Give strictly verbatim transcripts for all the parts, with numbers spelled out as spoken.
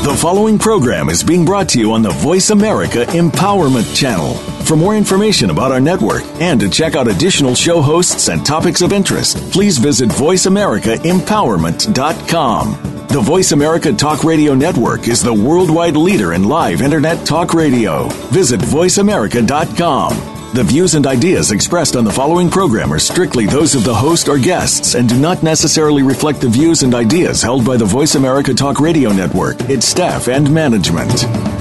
The following program is being brought to you on the Voice America Empowerment Channel. For more information about our network and to check out additional show hosts and topics of interest, please visit voice america empowerment dot com. The Voice America Talk Radio Network is the worldwide leader in live Internet talk radio. Visit voice america dot com. The views and ideas expressed on the following program are strictly those of the host or guests and do not necessarily reflect the views and ideas held by the Voice America Talk Radio Network, its staff, and management.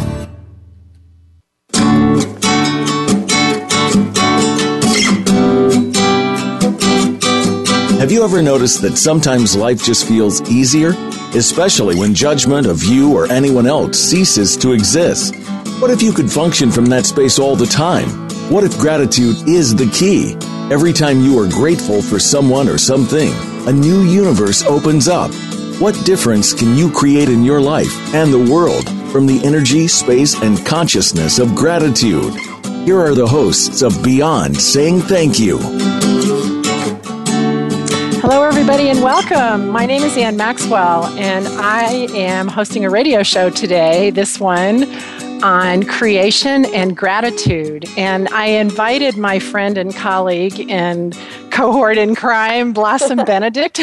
Have you ever noticed that sometimes life just feels easier? Especially when judgment of you or anyone else ceases to exist. What if you could function from that space all the time? What if gratitude is the key? Every time you are grateful for someone or something, a new universe opens up. What difference can you create in your life and the world from the energy, space, and consciousness of gratitude? Here are the hosts of Beyond Saying Thank You. Hello, everybody, and welcome. My name is Ann Maxwell, and I am hosting a radio show today, this one, on creation and gratitude. And I invited my friend and colleague and cohort in crime, Blossom Benedict,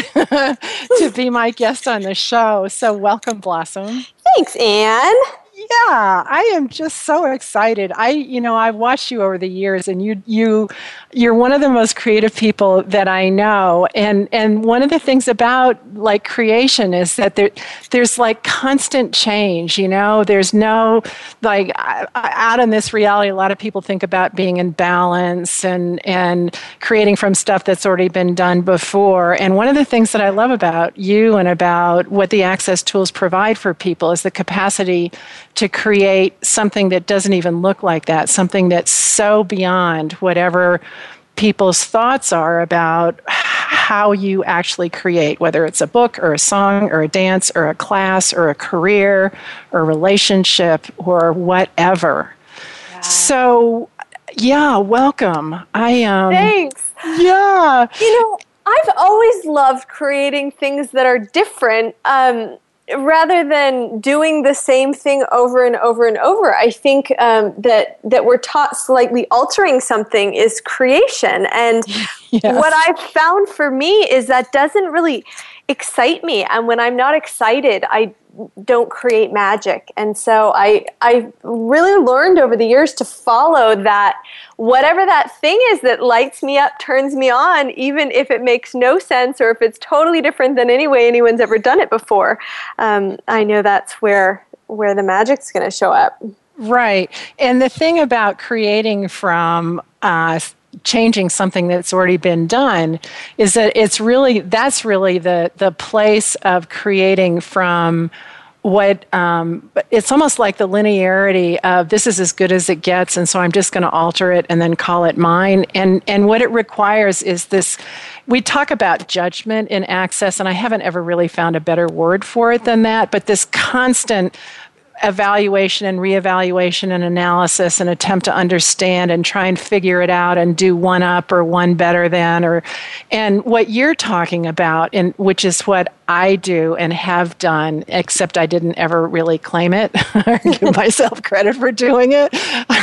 to be my guest on the show. So welcome, Blossom. Thanks, Ann. Yeah, I am just so excited. I, you know, I've watched you over the years, and you, you, you're one of the most creative people that I know. And and one of the things about like creation is that there, there's like constant change. You know, there's no like out in this reality. A lot of people think about being in balance and and creating from stuff that's already been done before. And one of the things that I love about you and about what the Access tools provide for people is the capacity to create something that doesn't even look like that, something that's so beyond whatever people's thoughts are about how you actually create, whether it's a book or a song or a dance or a class or a career or a relationship or whatever. Yeah. So, yeah, welcome. I um Thanks. Yeah. You know, I've always loved creating things that are different. Um Rather than doing the same thing over and over and over, I think um, that that we're taught slightly altering something is creation. And yes. What I've found for me is that doesn't really excite me. And when I'm not excited, I don't create magic. And so I I really learned over the years to follow that. Whatever that thing is that lights me up, turns me on, even if it makes no sense or if it's totally different than any way anyone's ever done it before, um, I know that's where where the magic's going to show up. Right. And the thing about creating from uh, changing something that's already been done is that it's really, that's really the the place of creating from what, um, it's almost like the linearity of this is as good as it gets, and so I'm just going to alter it and then call it mine. And and what it requires is this, we talk about judgment in Access, and I haven't ever really found a better word for it than that, but this constant evaluation and reevaluation and analysis and attempt to understand and try and figure it out and do one up or one better than, or and what you're talking about, and which is what I do and have done, except I didn't ever really claim it or give myself credit for doing it.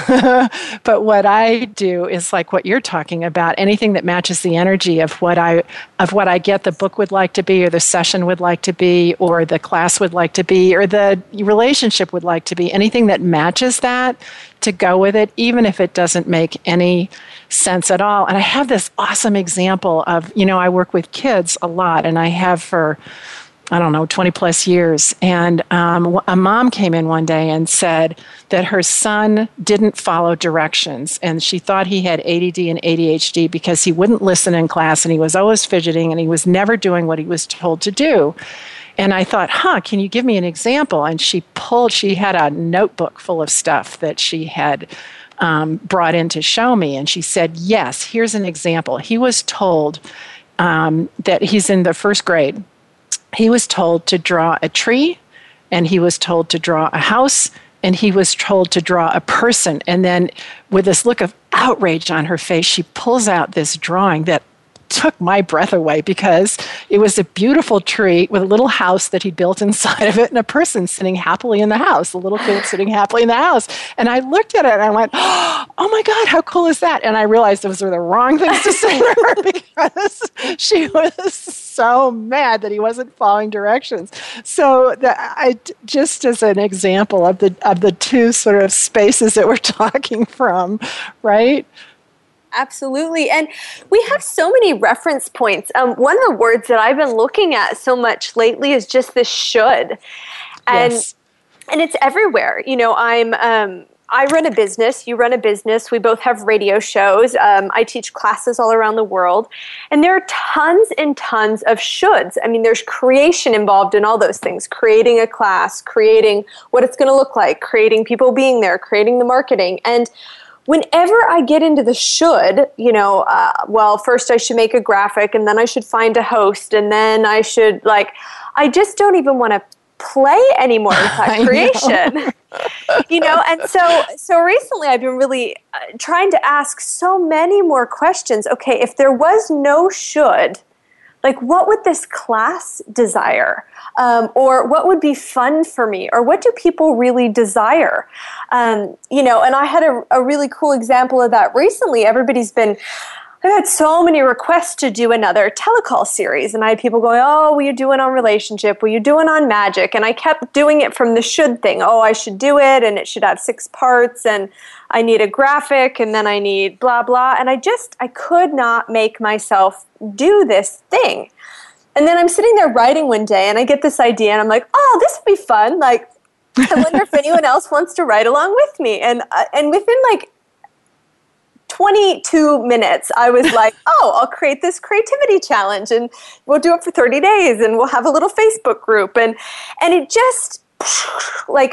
But what I do is like what you're talking about, anything that matches the energy of what I of what I get the book would like to be, or the session would like to be, or the class would like to be, or the relationship would like to be, anything that matches that, to go with it, even if it doesn't make any sense at all. And I have this awesome example of, you know, I work with kids a lot, and I have for, I don't know, twenty plus years. And um, a mom came in one day and said that her son didn't follow directions, and she thought he had A D D and A D H D because he wouldn't listen in class, and he was always fidgeting, and he was never doing what he was told to do. And I thought, huh, can you give me an example? And she pulled, she had a notebook full of stuff that she had um, brought in to show me. And she said, yes, here's an example. He was told um, that he's in the first grade. He was told to draw a tree, and he was told to draw a house, and he was told to draw a person. And then with this look of outrage on her face, she pulls out this drawing that took my breath away because it was a beautiful tree with a little house that he built inside of it and a person sitting happily in the house, a little kid sitting happily in the house. And I looked at it and I went, oh my God, how cool is that? And I realized those were the wrong things to say to her because she was so mad that he wasn't following directions. So that I, just as an example of the of the two sort of spaces that we're talking from, right? Absolutely. And we have so many reference points. Um, one of the words that I've been looking at so much lately is just this should. And yes. and it's everywhere. You know, I'm um, I run a business. You run a business. We both have radio shows. Um, I teach classes all around the world. And there are tons and tons of shoulds. I mean, there's creation involved in all those things. Creating a class, creating what it's going to look like, creating people being there, creating the marketing. And whenever I get into the should, you know, uh, well, first I should make a graphic and then I should find a host and then I should, like, I just don't even want to play anymore with that creation. Know. You know, and so so recently I've been really uh, trying to ask so many more questions. Okay, if there was no should, like, what would this class desire? Um, or what would be fun for me? Or what do people really desire? Um, you know, and I had a, a really cool example of that recently. Everybody's been, I've had so many requests to do another telecall series. And I had people going, oh, will you do it on relationship? Will you do it on magic? And I kept doing it from the should thing. Oh, I should do it, and it should have six parts, and I need a graphic, and then I need blah, blah. And I just, I could not make myself do this thing. And then I'm sitting there writing one day, and I get this idea, and I'm like, oh, this would be fun. Like, I wonder if anyone else wants to write along with me. And uh, and within like twenty-two minutes, I was like, oh, I'll create this creativity challenge, and we'll do it for thirty days, and we'll have a little Facebook group. And and it just, like,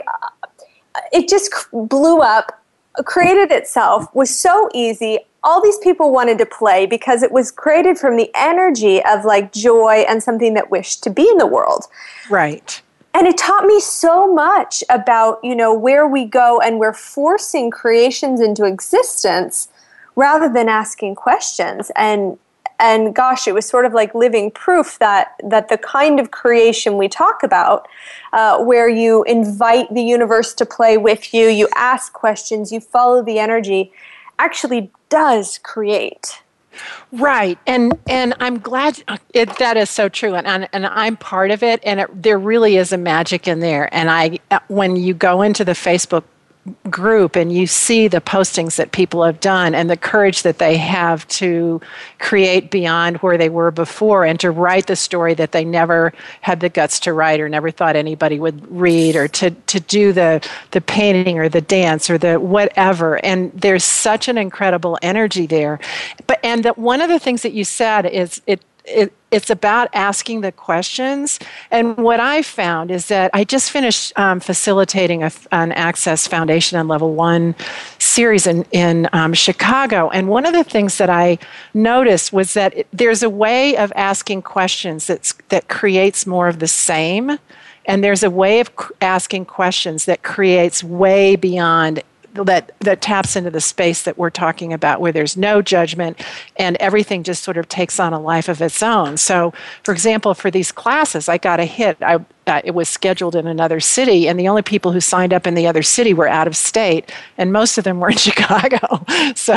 it just blew up, created itself, was so easy. All these people wanted to play because it was created from the energy of, like, joy and something that wished to be in the world. Right. And it taught me so much about, you know, where we go, and we're forcing creations into existence rather than asking questions. And and gosh, it was sort of like living proof that that the kind of creation we talk about, uh, where you invite the universe to play with you, you ask questions, you follow the energy, actually does create. Right. And and I'm glad it, that is so true. And, and and I'm part of it. And it, there really is a magic in there. And I, when you go into the Facebook group and you see the postings that people have done and the courage that they have to create beyond where they were before and to write the story that they never had the guts to write or never thought anybody would read, or to, to do the, the painting or the dance or the whatever. And there's such an incredible energy there. But and that one of the things that you said is it It, it's about asking the questions. And what I found is that I just finished um, facilitating a, an Access Foundation and Level One series in, in um, Chicago. And one of the things that I noticed was that it, there's a way of asking questions that's, that creates more of the same. And there's a way of c- asking questions that creates way beyond that that taps into the space that we're talking about, where there's no judgment and everything just sort of takes on a life of its own. So, for example, for these classes, I got a hit. I, uh, it was scheduled in another city, and the only people who signed up in the other city were out of state, and most of them were in Chicago. So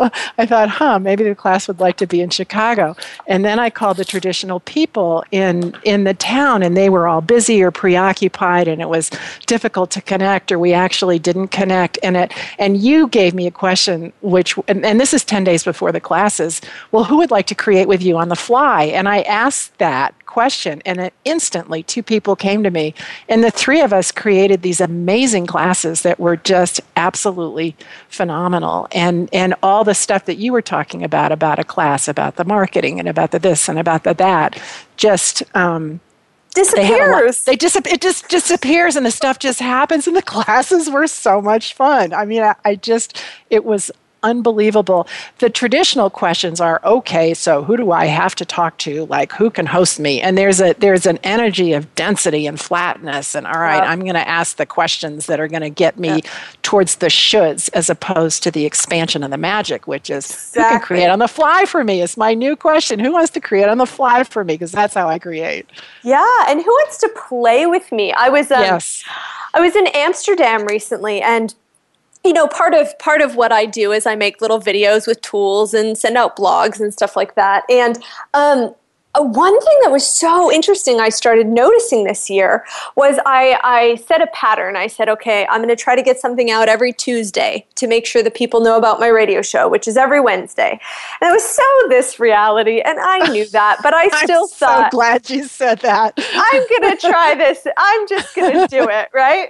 I thought, huh, maybe the class would like to be in Chicago. And then I called the traditional people in, in the town, and they were all busy or preoccupied, and it was difficult to connect, or we actually didn't connect. And it And you gave me a question, which, and, and this is ten days before the classes, well, who would like to create with you on the fly? And I asked that question, and it instantly two people came to me, and the three of us created these amazing classes that were just absolutely phenomenal. And and all the stuff that you were talking about, about a class, about the marketing, and about the this, and about the that, just... Um, disappears. They, they dis- It just disappears, and the stuff just happens, and the classes were so much fun. I mean, I, I just, it was unbelievable. The traditional questions are, okay, so who do I have to talk to? Like, who can host me? And there's a there's an energy of density and flatness. And all right, yep. I'm going to ask the questions that are going to get me yep. towards the shoulds as opposed to the expansion and the magic, which is exactly. who can create on the fly for me? Is my new question. Who wants to create on the fly for me? Because that's how I create. Yeah, and who wants to play with me? I was um, yes. I was in Amsterdam recently, and you know, part of part of what I do is I make little videos with tools and send out blogs and stuff like that. And um, uh, one thing that was so interesting I started noticing this year was I, I set a pattern. I said, okay, I'm going to try to get something out every Tuesday to make sure that people know about my radio show, which is every Wednesday. And it was so this reality, and I knew that, but I still I'm thought, I'm so glad you said that. I'm going to try this. I'm just going to do it, right?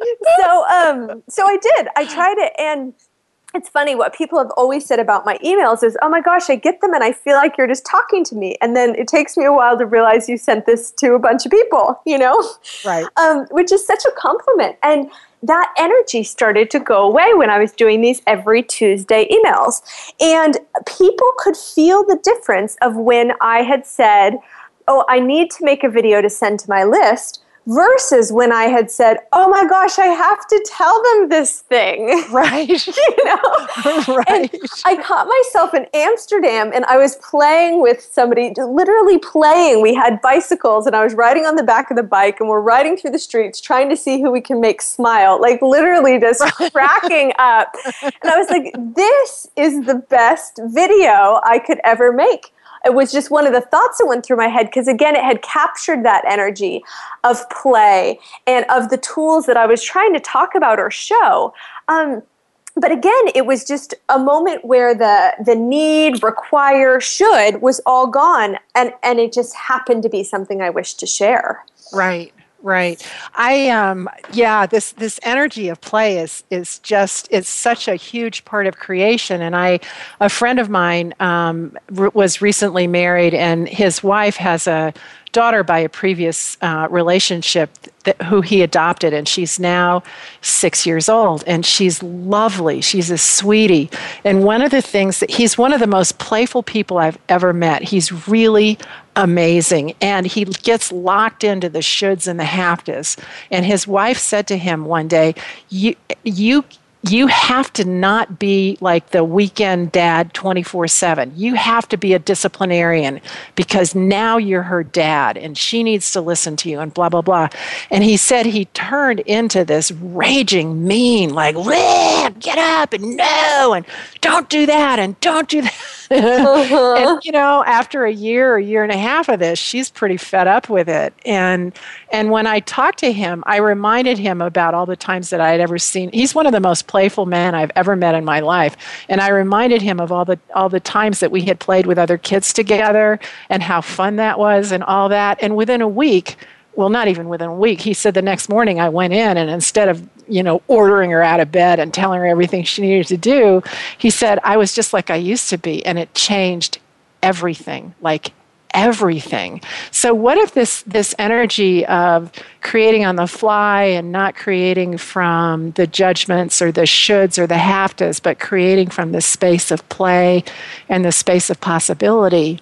So, um, so I did. I tried it, and it's funny. What people have always said about my emails is, "Oh my gosh, I get them, and I feel like you're just talking to me." And then it takes me a while to realize you sent this to a bunch of people. You know, right? Um, which is such a compliment. And that energy started to go away when I was doing these every Tuesday emails, and people could feel the difference of when I had said, "Oh, I need to make a video to send to my list." Versus when I had said, oh my gosh, I have to tell them this thing. Right. You know? Right. And I caught myself in Amsterdam, and I was playing with somebody, literally playing. We had bicycles, and I was riding on the back of the bike, and we're riding through the streets trying to see who we can make smile, like literally just cracking up. And I was like, this is the best video I could ever make. It was just one of the thoughts that went through my head because, again, it had captured that energy of play and of the tools that I was trying to talk about or show. Um, but again, it was just a moment where the the need, require, should was all gone, and, and it just happened to be something I wished to share. Right. Right. I um yeah, this this energy of play is is just it's such a huge part of creation. And I a friend of mine um r- was recently married, and his wife has a daughter by a previous uh, relationship that, who he adopted, and she's now six years old, and she's lovely. She's a sweetie. And one of the things that he's one of the most playful people I've ever met. He's really amazing, and he gets locked into the shoulds and the have tos. And his wife said to him one day, "You, you." You have to not be like the weekend dad twenty-four seven. You have to be a disciplinarian because now you're her dad and she needs to listen to you and blah, blah, blah." And he said he turned into this raging mean, like, get up and no, and don't do that and don't do that. Uh-huh. And, you know, after a year or year and a half of this, she's pretty fed up with it. And and when I talked to him, I reminded him about all the times that I had ever seen. He's one of the most playful men I've ever met in my life. And I reminded him of all the all the times that we had played with other kids together and how fun that was and all that. And within a week, well, not even within a week, he said the next morning I went in, and instead of, you know, ordering her out of bed and telling her everything she needed to do, he said, I was just like I used to be, and it changed everything, like everything. So what if this this energy of creating on the fly and not creating from the judgments or the shoulds or the have tos, but creating from the space of play and the space of possibility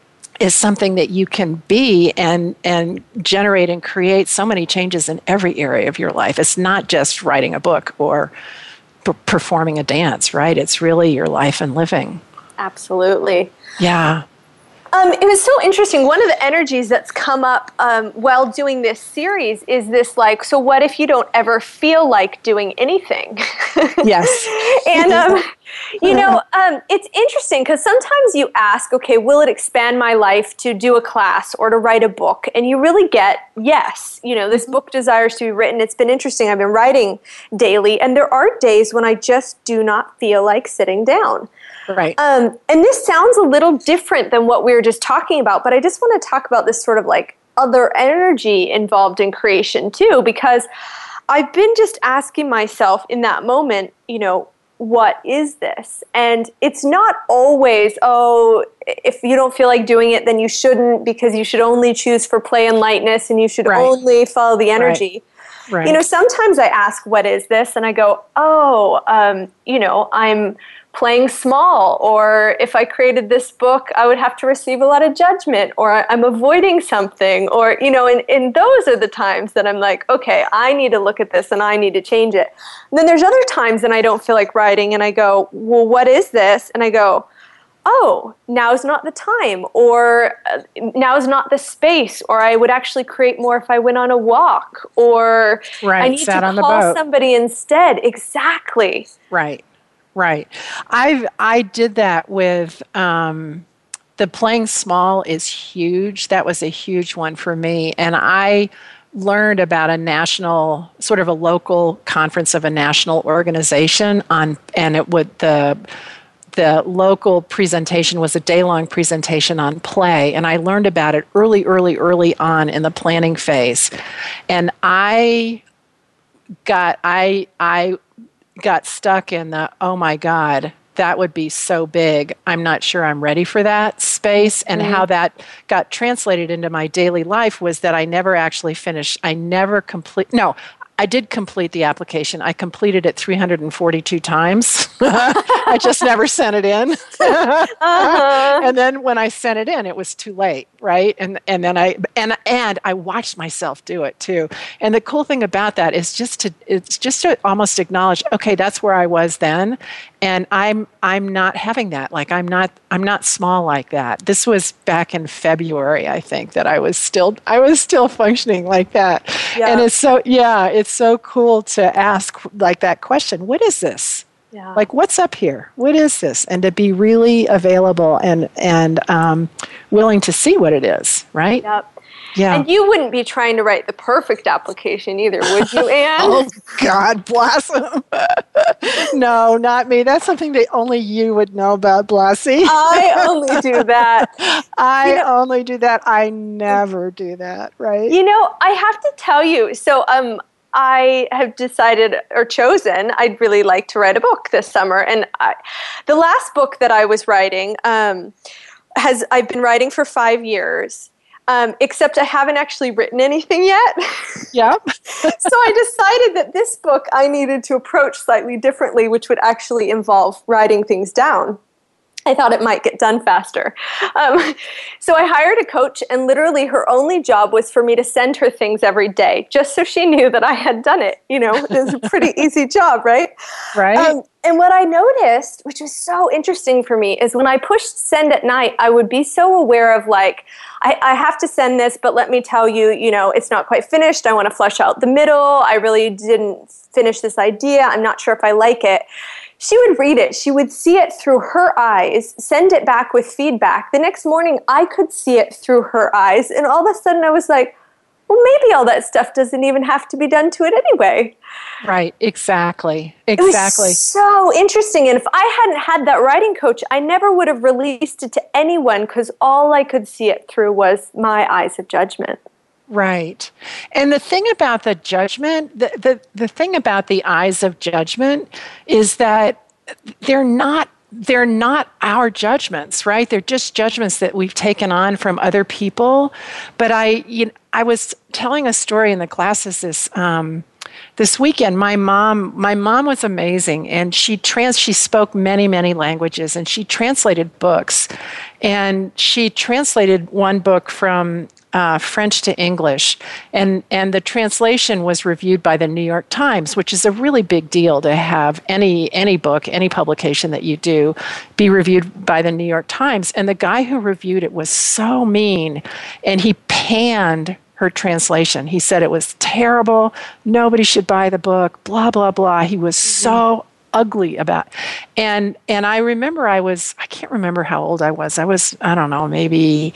is something that you can be and and generate and create so many changes in every area of your life. It's not just writing a book or p- performing a dance, right? It's really your life and living. Absolutely. Yeah. Um, it was so interesting. One of the energies that's come up um, while doing this series is this, like, so what if you don't ever feel like doing anything? Yes. And, um, you know, um, it's interesting because sometimes you ask, okay, will it expand my life to do a class or to write a book? And you really get, yes, you know, this book desires to be written. It's been interesting. I've been writing daily, and there are days when I just do not feel like sitting down. Right. Um, and this sounds a little different than what we were just talking about, but I just want to talk about this sort of like other energy involved in creation too, because I've been just asking myself in that moment, you know, what is this? And it's not always, oh, if you don't feel like doing it, then you shouldn't, because you should only choose for play and lightness and you should right. only follow the energy. Right. Right. You know, sometimes I ask, what is this? And I go, oh, um, you know, I'm playing small, or if I created this book, I would have to receive a lot of judgment, or I'm avoiding something, or, you know, and, and those are the times that I'm like, okay, I need to look at this and I need to change it. And then there's other times that I don't feel like writing and I go, well, what is this? And I go, oh, now's not the time, or uh, now's not the space, or I would actually create more if I went on a walk, or right, I need sat to on the call boat. somebody instead. Exactly. Right, right. I I did that with um, the playing small is huge. That was a huge one for me, and I learned about a national, sort of a local conference of a national organization on, and it would the. The local presentation was a day-long presentation on play, and I learned about it early, early, early on in the planning phase. And I got, I, I got stuck in the, oh my God, that would be so big. I'm not sure I'm ready for that space. And mm-hmm. how that got translated into my daily life was that I never actually finished. I never complete. No. I did complete the application. I completed it three hundred forty-two times. I just never sent it in. uh-huh. And then when I sent it in, it was too late, right? And and then I and and I watched myself do it too. And the cool thing about that is just to it's just to almost acknowledge, okay, that's where I was then, and I'm I'm not having that. Like I'm not I'm not small like that. This was back in February, I think, that I was still I was still functioning like that. Yeah. And it's so yeah, it's so cool to ask like that question, what is this? Yeah. Like, what's up here? What is this? And to be really available and and um, willing to see what it is, right? Yep. Yeah. And you wouldn't be trying to write the perfect application either, would you, Anne? Oh, God blossom. No, not me. That's something that only you would know about, Blasi. I only do that. I you know, only do that. I never do that, right? You know, I have to tell you, so um, I have decided or chosen I'd really like to write a book this summer. And I, the last book that I was writing um, has I've been writing for five years. Um, except I haven't actually written anything yet. Yeah. So I decided that this book I needed to approach slightly differently, which would actually involve writing things down. I thought it might get done faster. Um, so I hired a coach, and literally her only job was for me to send her things every day, just so she knew that I had done it. You know, it was a pretty easy job, right? Right. Um, and what I noticed, which was so interesting for me, is when I pushed send at night, I would be so aware of like, I, I have to send this, but let me tell you, you know, it's not quite finished. I want to flesh out the middle. I really didn't finish this idea. I'm not sure if I like it. She would read it. She would see it through her eyes, send it back with feedback. The next morning, I could see it through her eyes. And all of a sudden, I was like, well, maybe all that stuff doesn't even have to be done to it anyway. Right, exactly, exactly. It was so interesting. And if I hadn't had that writing coach, I never would have released it to anyone because all I could see it through was my eyes of judgment. Right. And the thing about the judgment, the, the, the thing about the eyes of judgment is that they're not they're not our judgments, right? They're just judgments that we've taken on from other people. But I you know, I was telling a story in the classes this um, this weekend. My mom my mom was amazing, and she trans she spoke many, many languages, and she translated books. And she translated one book from Uh, French to English, and and the translation was reviewed by the New York Times, which is a really big deal to have any any book, any publication that you do, be reviewed by the New York Times. And the guy who reviewed it was so mean, and he panned her translation. He said it was terrible. Nobody should buy the book. Blah blah blah. He was so ugly about it. and and I remember I was I can't remember how old I was. I was I don't know maybe.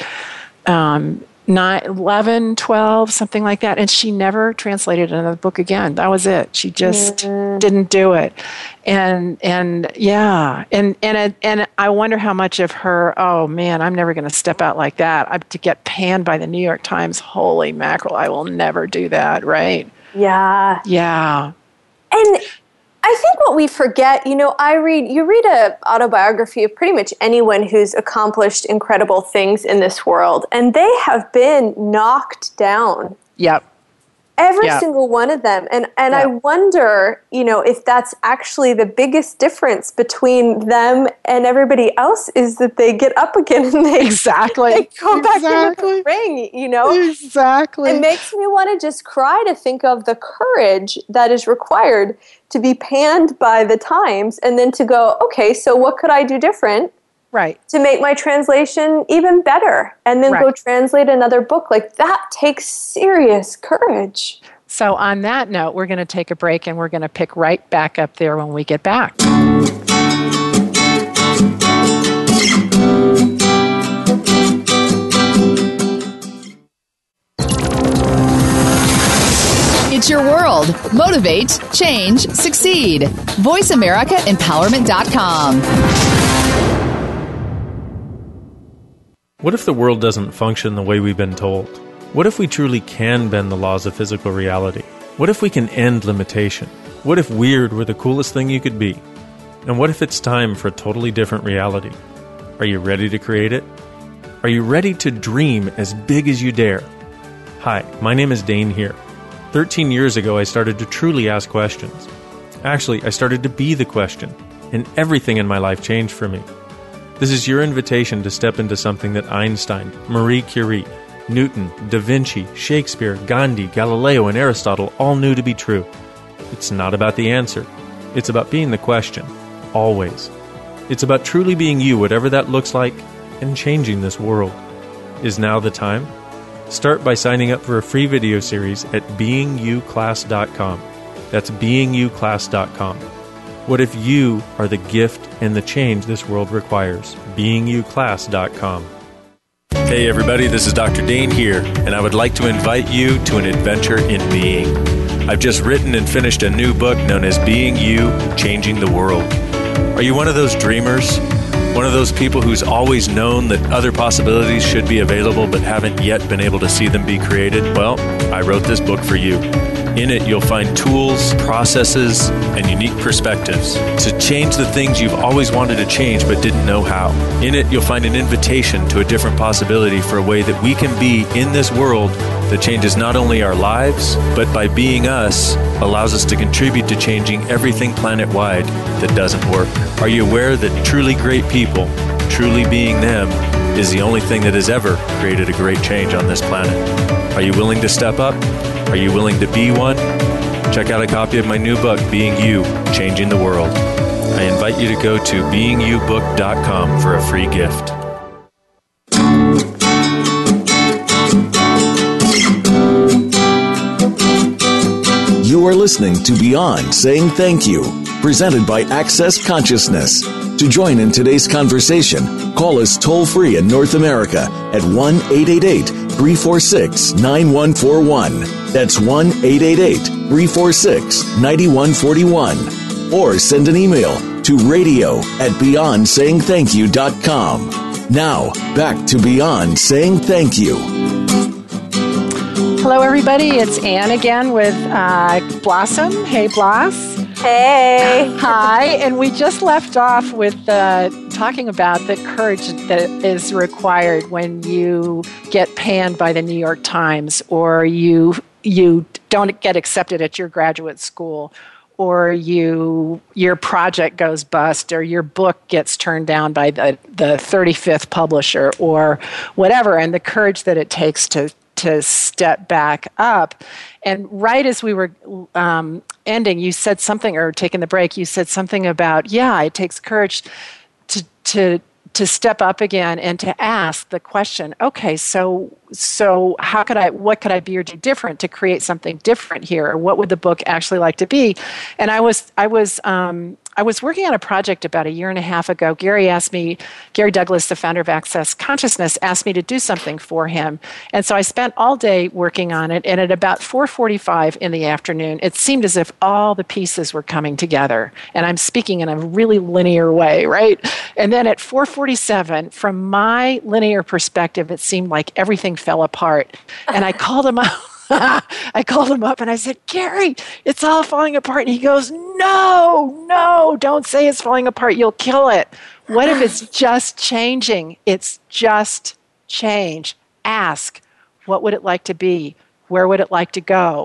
Um, Nine, eleven, twelve, something like that. And she never translated another book again. That was it. She just mm. didn't do it. And, and yeah. And, and, and I wonder how much of her, oh man, I'm never going to step out like that. I, to get panned by the New York Times, holy mackerel, I will never do that. Right. Yeah. Yeah. And I think what we forget, you know, I read, you read an autobiography of pretty much anyone who's accomplished incredible things in this world, and they have been knocked down. Yep. Every Yeah. single one of them. And and Yeah. I wonder, you know, if that's actually the biggest difference between them and everybody else is that they get up again and they, Exactly. they go back into Exactly. the ring, you know? Exactly. It makes me want to just cry to think of the courage that is required to be panned by the Times and then to go, okay, so what could I do different? Right. To make my translation even better, and then Right. go translate another book. Like, that takes serious courage. So on that note, we're going to take a break and we're going to pick right back up there when we get back. It's your world. Motivate, change, succeed. voice america empowerment dot com. What if the world doesn't function the way we've been told? What if we truly can bend the laws of physical reality? What if we can end limitation? What if weird were the coolest thing you could be? And what if it's time for a totally different reality? Are you ready to create it? Are you ready to dream as big as you dare? Hi, my name is Dane here. thirteen years ago, I started to truly ask questions. Actually, I started to be the question, and everything in my life changed for me. This is your invitation to step into something that Einstein, Marie Curie, Newton, Da Vinci, Shakespeare, Gandhi, Galileo, and Aristotle all knew to be true. It's not about the answer. It's about being the question, always. It's about truly being you, whatever that looks like, and changing this world. Is now the time? Start by signing up for a free video series at being you class dot com. That's being you class dot com. What if you are the gift and the change this world requires? being you class dot com. Hey everybody, this is Doctor Dane here, and I would like to invite you to an adventure in being. I've just written and finished a new book known as Being You, Changing the World. Are you one of those dreamers? One of those people who's always known that other possibilities should be available but haven't yet been able to see them be created? Well, I wrote this book for you. In it, you'll find tools, processes, and unique perspectives to change the things you've always wanted to change but didn't know how. In it, you'll find an invitation to a different possibility for a way that we can be in this world that changes not only our lives, but by being us, allows us to contribute to changing everything planet-wide that doesn't work. Are you aware that truly great people, truly being them, is the only thing that has ever created a great change on this planet? Are you willing to step up? Are you willing to be one? Check out a copy of my new book, Being You, Changing the World. I invite you to go to being you book dot com for a free gift. You are listening to Beyond Saying Thank You, presented by Access Consciousness. To join in today's conversation, call us toll-free in North America at one eight eight eight, three four six, nine one four one. That's one eight eight eight, three four six, nine one four one. Or send an email to radio at beyond saying thank you dot com. Now, back to Beyond Saying Thank You. Hello, everybody. It's Anne again with uh, Blossom. Hey, Bloss. Hey. Hi. And we just left off with uh, talking about the courage that is required when you get panned by the New York Times, or you you don't get accepted at your graduate school, or you your project goes bust, or your book gets turned down by the, the thirty-fifth publisher, or whatever, and the courage that it takes to to step back up. And right as we were um, ending, you said something, or taking the break, you said something about, yeah, it takes courage to to to step up again and to ask the question, okay, so so how could I, what could I be or do different to create something different here? Or what would the book actually like to be? And I was I was um, I was working on a project about a year and a half ago. Gary asked me, Gary Douglas, the founder of Access Consciousness, asked me to do something for him. And so I spent all day working on it. And at about four forty-five in the afternoon, it seemed as if all the pieces were coming together. And I'm speaking in a really linear way, right? And then at four forty-seven, from my linear perspective, it seemed like everything fell apart. And I called him up. I called him up and I said, Gary, it's all falling apart. And he goes, no, no, don't say it's falling apart. You'll kill it. What if it's just changing? It's just change. Ask, what would it like to be? Where would it like to go?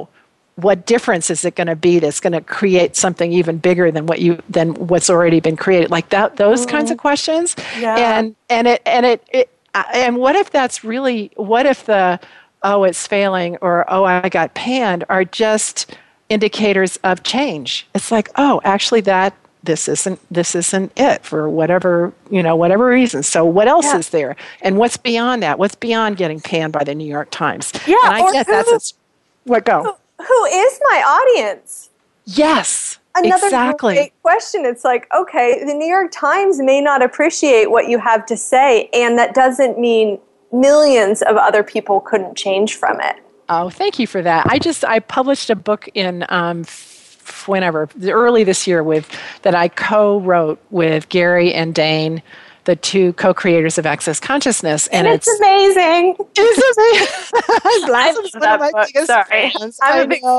what difference is it going to be that's going to create something even bigger than what you than what's already been created? Like that, those mm. kinds of questions. Yeah. And and it and it, it and what if that's really what if the oh it's failing or oh I got panned are just indicators of change? It's like, oh, actually that this isn't this isn't it for whatever, you know, whatever reason. So what else yeah. is there? And what's beyond that? What's beyond getting panned by the New York Times? Yeah, and I or guess who, that's a, what go. Who, who is my audience? Yes. Another exactly. great question. It's like, okay, the New York Times may not appreciate what you have to say, and that doesn't mean millions of other people couldn't change from it. Oh, thank you for that. I just I published a book in um, f- whenever early this year with that I co-wrote with Gary and Dane, the two co-creators of Access Consciousness, and, and it's, it's amazing. It's amazing. I love that one of my biggest Sorry, fans. I'm I a big know.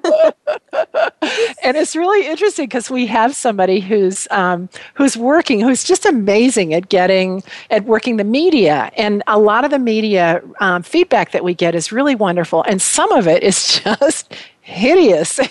fan. And it's really interesting because we have somebody who's um, who's working, who's just amazing at getting at working the media, and a lot of the media um, feedback that we get is really wonderful, and some of it is just hideous.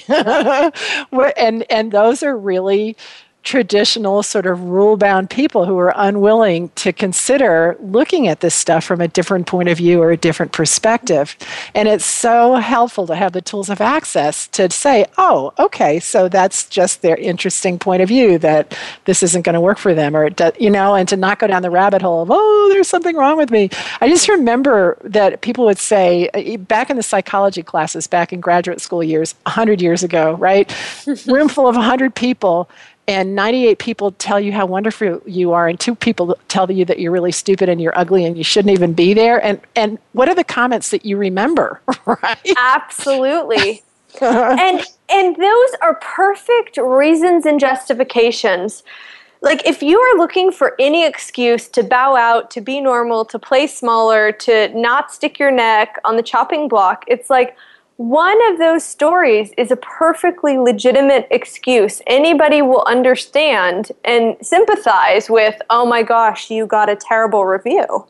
and and those are really traditional sort of rule-bound people who are unwilling to consider looking at this stuff from a different point of view or a different perspective. And it's so helpful to have the tools of access to say, oh, okay, so that's just their interesting point of view that this isn't going to work for them, or it does, you know, and to not go down the rabbit hole of, oh, there's something wrong with me. I just remember that people would say, back in the psychology classes, back in graduate school years, one hundred years ago, right? Room full of one hundred people, and ninety-eight people tell you how wonderful you are, and two people tell you that you're really stupid and you're ugly and you shouldn't even be there. And and what are the comments that you remember, right? Absolutely. and and those are perfect reasons and justifications. Like if you are looking for any excuse to bow out, to be normal, to play smaller, to not stick your neck on the chopping block, it's like, one of those stories is a perfectly legitimate excuse. Anybody will understand and sympathize with, oh my gosh, you got a terrible review.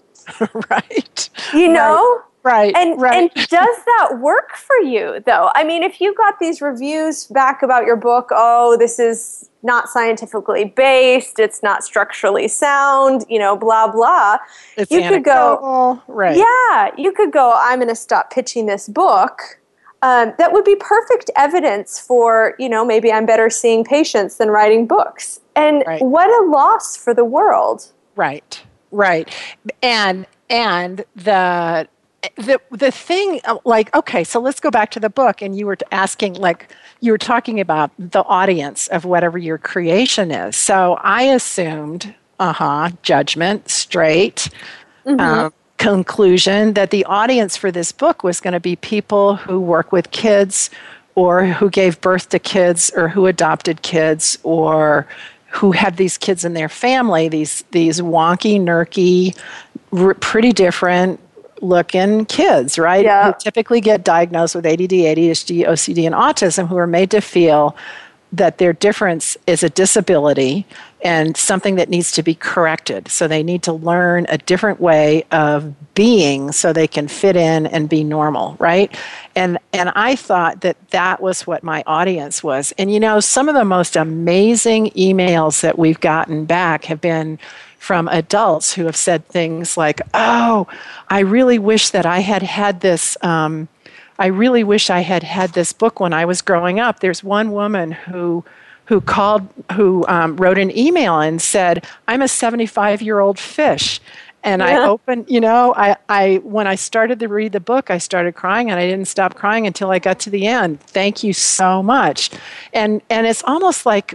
Right. You know? Right. And, right. and does that work for you, though? I mean, if you got these reviews back about your book, oh, this is not scientifically based, it's not structurally sound, you know, blah, blah. It's you could go, right. Yeah, you could go, I'm going to stop pitching this book. Um, that would be perfect evidence for, you know, maybe I'm better seeing patients than writing books. And right. what a loss for the world. Right, right. And and the the the thing, like, okay, so let's go back to the book. And you were asking, like, you were talking about the audience of whatever your creation is. So I assumed, uh-huh, judgment, straight, mm-hmm. um, conclusion that the audience for this book was going to be people who work with kids or who gave birth to kids or who adopted kids or who had these kids in their family, these these wonky, nerky, r- pretty different looking kids, right? Yeah. Who typically get diagnosed with A D D, A D H D, O C D, and autism, who are made to feel that their difference is a disability and something that needs to be corrected. So they need to learn a different way of being so they can fit in and be normal, right? And and I thought that that was what my audience was. And you know, some of the most amazing emails that we've gotten back have been from adults who have said things like, oh, I really wish that I had had this um, I really wish I had had this book when I was growing up. There's one woman who who called, who um, wrote an email and said, I'm a seventy-five-year-old fish. And yeah. I opened, you know, I, I when I started to read the book, I started crying, and I didn't stop crying until I got to the end. Thank you so much. And and it's almost like,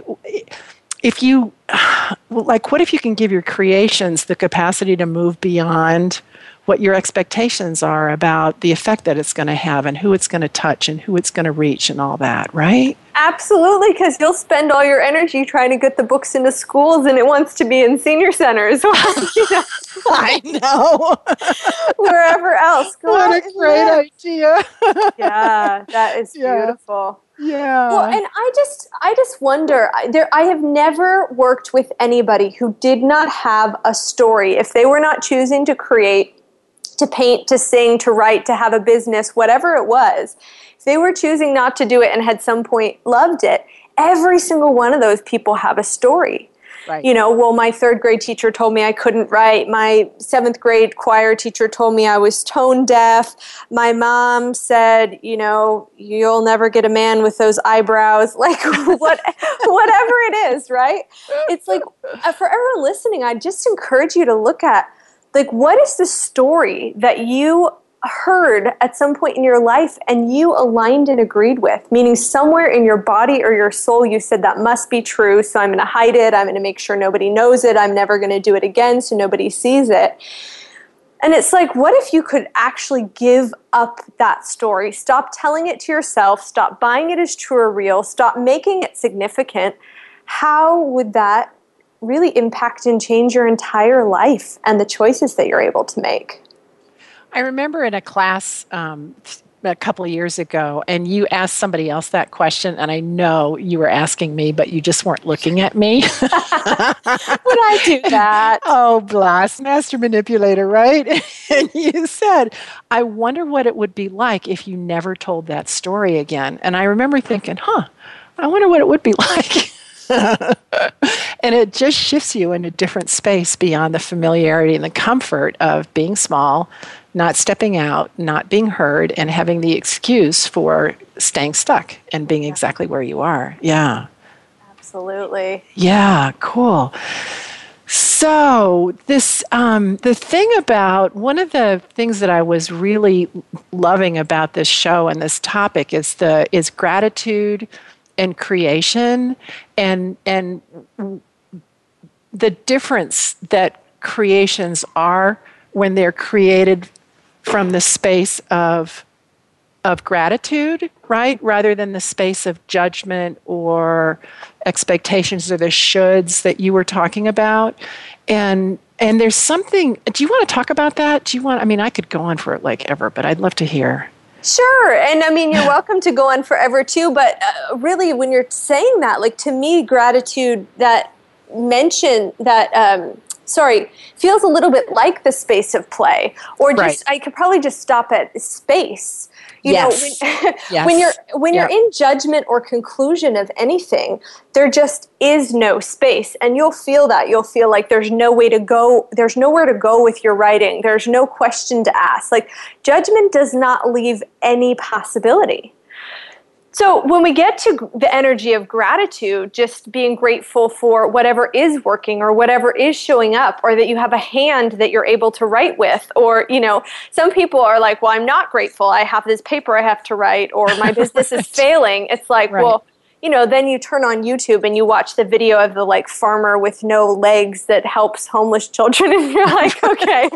if you, like, what if you can give your creations the capacity to move beyond what your expectations are about the effect that it's going to have and who it's going to touch and who it's going to reach and all that, right? Absolutely, because you'll spend all your energy trying to get the books into schools, and it wants to be in senior centers. Or, you know, I know. Wherever else. Go what a great there. idea. Yeah, that is yeah. beautiful. Yeah. Well, and I just, I just wonder. There, I have never worked with anybody who did not have a story. If they were not choosing to create to paint, to sing, to write, to have a business, whatever it was, if they were choosing not to do it and had some point loved it, every single one of those people have a story. Right. You know, well, my third grade teacher told me I couldn't write. My seventh grade choir teacher told me I was tone deaf. My mom said, you know, you'll never get a man with those eyebrows. Like, what, whatever it is, right? It's like, for everyone listening, I just encourage you to look at, like, what is the story that you heard at some point in your life and you aligned and agreed with, meaning somewhere in your body or your soul you said that must be true, so I'm going to hide it, I'm going to make sure nobody knows it, I'm never going to do it again so nobody sees it. And it's like, what if you could actually give up that story? Stop telling it to yourself, stop buying it as true or real, stop making it significant. How would that really impact and change your entire life and the choices that you're able to make? I remember in a class um, a couple of years ago, and you asked somebody else that question, and I know you were asking me, but you just weren't looking at me. Would I do that? Oh, blast, master manipulator, right? And you said, I wonder what it would be like if you never told that story again. And I remember thinking, huh, I wonder what it would be like. And it just shifts you in a different space beyond the familiarity and the comfort of being small, not stepping out, not being heard, and having the excuse for staying stuck and being exactly where you are. Yeah. Absolutely. Yeah, cool. So this, um, the thing about, one of the things that I was really loving about this show and this topic is the is gratitude and creation, and and the difference that creations are when they're created from the space of of gratitude, right? Rather than the space of judgment or expectations or the shoulds that you were talking about. And and there's something, do you want to talk about that? Do you want, I mean, I could go on for like ever, but I'd love to hear. Sure. And I mean, you're welcome to go on forever too. But uh, really, when you're saying that, like, to me, gratitude, that mention that, um, sorry, feels a little bit like the space of play. Or just, right. I could probably just stop at space. You yes. know, when, yes. when you're when yep. you're in judgment or conclusion of anything, there just is no space, and you'll feel that. You'll feel like there's no way to go. There's nowhere to go with your writing. There's no question to ask. Like, judgment does not leave any possibility. So when we get to the energy of gratitude, just being grateful for whatever is working or whatever is showing up, or that you have a hand that you're able to write with, or, you know, some people are like, well, I'm not grateful. I have this paper I have to write, or my business right. is failing. It's like, right. well, you know, then you turn on YouTube and you watch the video of the like farmer with no legs that helps homeless children, and you're like, okay,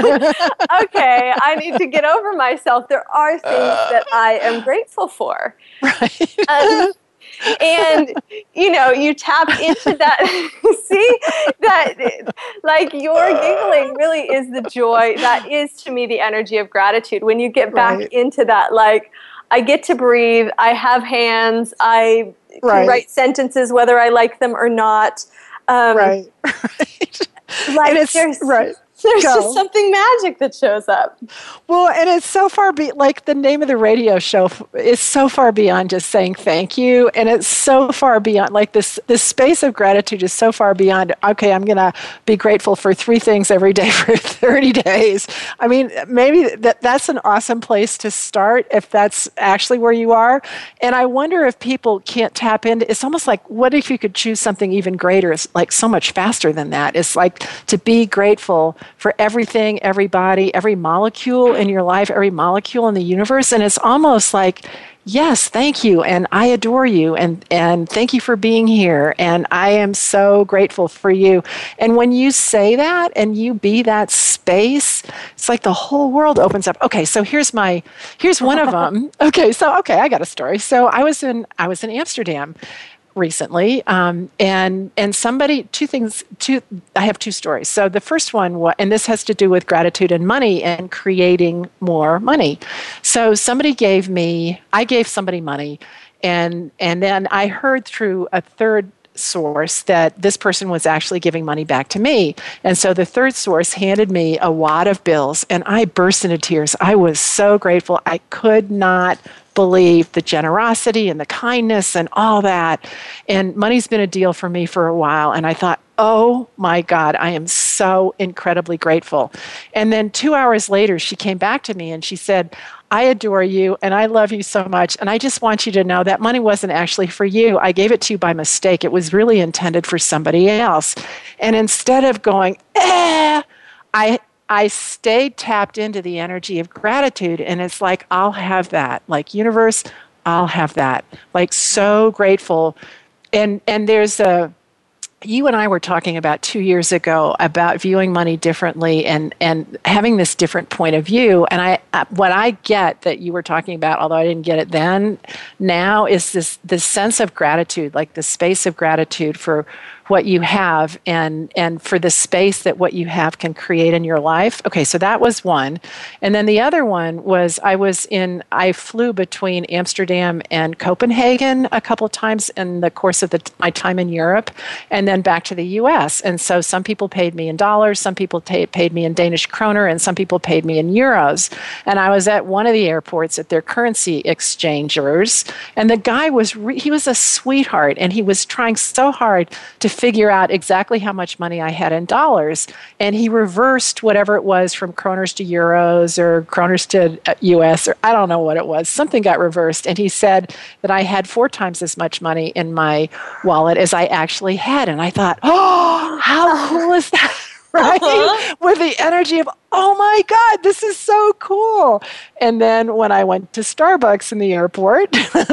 okay, I need to get over myself. There are things that I am grateful for. Right. Um, and, you know, you tap into that, see, that, like, your giggling really is the joy. That is, to me, the energy of gratitude. When you get back right. into that, like, I get to breathe, I have hands, I can right. write sentences whether I like them or not. Um, right. right. Like, and it's, there's, right. there's Go. just something magic that shows up. Well, and it's so far, be, like the name of the radio show is so far beyond just saying thank you. And it's so far beyond, like this, this space of gratitude is so far beyond, okay, I'm going to be grateful for three things every day for thirty days. I mean, maybe that that's an awesome place to start if that's actually where you are. And I wonder if people can't tap into, it's almost like, what if you could choose something even greater? It's like so much faster than that. It's like to be grateful for everything, everybody, every molecule in your life, every molecule in the universe. And it's almost like, yes, thank you, and I adore you, and, and thank you for being here, and I am so grateful for you. And when you say that and you be that space, it's like the whole world opens up. Okay, so here's my, here's one of them. Okay, so, okay, I got a story. So I was in, I was in Amsterdam recently, um, and and somebody, two things, two, I have two stories. So the first one, and this has to do with gratitude and money and creating more money. So somebody gave me, I gave somebody money, and and then I heard through a third source that this person was actually giving money back to me. And so the third source handed me a wad of bills, and I burst into tears. I was so grateful. I could not believe the generosity and the kindness and all that. And money's been a deal for me for a while. And I thought, oh my God, I am so incredibly grateful. And then two hours later, she came back to me and she said, I adore you and I love you so much. And I just want you to know that money wasn't actually for you. I gave it to you by mistake. It was really intended for somebody else. And instead of going, eh, I I stayed tapped into the energy of gratitude. And it's like, I'll have that. Like, universe, I'll have that. Like, so grateful. And and there's a, you and I were talking about two years ago about viewing money differently and, and having this different point of view. And I, uh, what I get that you were talking about, although I didn't get it then, now is this, this sense of gratitude, like the space of gratitude for what you have and and for the space that what you have can create in your life. Okay, so that was one. And then the other one was I was in, I flew between Amsterdam and Copenhagen a couple of times in the course of the, my time in Europe, and then back to the U S. And so some people paid me in dollars, some people ta- paid me in Danish kroner, and some people paid me in euros. And I was at one of the airports at their currency exchangers, and the guy was, re- he was a sweetheart, and he was trying so hard to figure out exactly how much money I had in dollars. And he reversed whatever it was from kroners to euros or kroners to U S, or I don't know what it was. Something got reversed. And he said that I had four times as much money in my wallet as I actually had. And I thought, oh, how cool is that? Right? Uh-huh. With the energy of, oh my God, this is so cool. And then when I went to Starbucks in the airport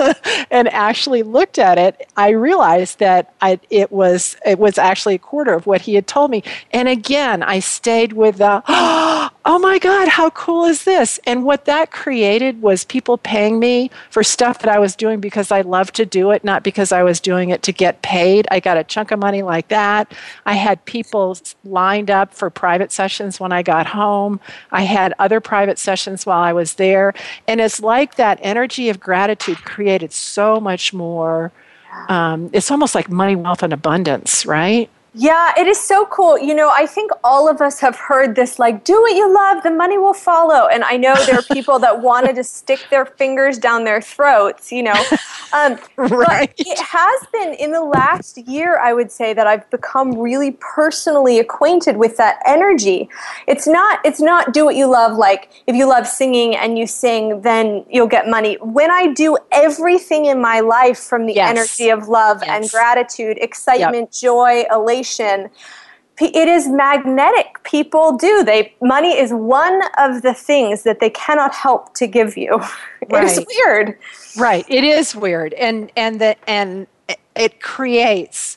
and actually looked at it, I realized that I, it was it was actually a quarter of what he had told me. And again, I stayed with the, oh my God, how cool is this? And what that created was people paying me for stuff that I was doing because I loved to do it, not because I was doing it to get paid. I got a chunk of money like that. I had people lined up for private sessions when I got home. I had other private sessions while I was there. And it's like that energy of gratitude created so much more. Um, it's almost like money, wealth, and abundance, right? Yeah, it is so cool. You know, I think all of us have heard this, like, do what you love, the money will follow. And I know there are people that wanted to stick their fingers down their throats, you know. Um, right. But it has been in the last year, I would say, that I've become really personally acquainted with that energy. It's not, it's not do what you love, like if you love singing and you sing, then you'll get money. When I do everything in my life from the yes. energy of love yes. and gratitude, excitement, yep. joy, elation, it is magnetic. People do. They money is one of the things that they cannot help to give you. Right. It is weird. Right. It is weird. And and the and it creates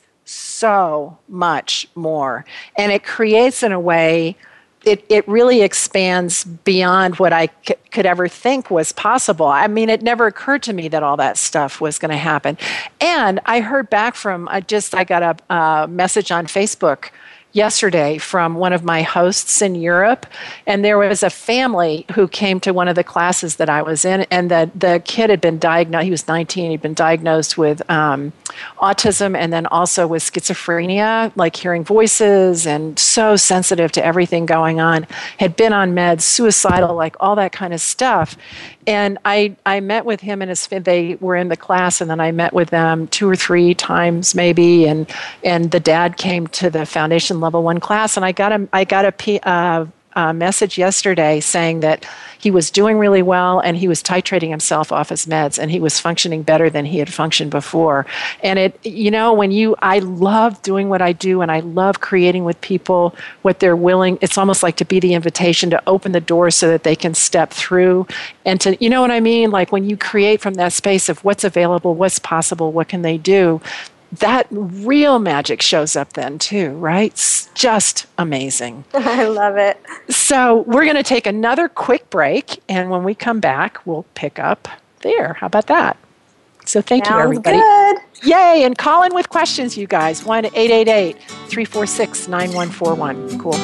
so much more. And it creates in a way It, it really expands beyond what I c- could ever think was possible. I mean, it never occurred to me that all that stuff was going to happen. And I heard back from, I just, I got a uh, message on Facebook yesterday from one of my hosts in Europe, and there was a family who came to one of the classes that I was in, and the, the kid had been diagnosed, he was nineteen, he'd been diagnosed with um, autism and then also with schizophrenia, like hearing voices and so sensitive to everything going on, had been on meds, suicidal, like all that kind of stuff. And I, I met with him and his, they were in the class, and then I met with them two or three times maybe, and and the dad came to the foundation level one class, and I got a, I got a, uh, a message yesterday saying that he was doing really well and he was titrating himself off his meds and he was functioning better than he had functioned before. And it, you know, when you, I love doing what I do and I love creating with people what they're willing, it's almost like to be the invitation to open the door so that they can step through and to, you know what I mean? Like when you create from that space of what's available, what's possible, what can they do, that real magic shows up then too, right? It's just amazing. I love it. So we're going to take another quick break, and when we come back, we'll pick up there. How about that? So thank Sounds you, everybody. Good. Yay, and call in with questions, you guys. one eight eight eight, three four six, nine one four one. Cool.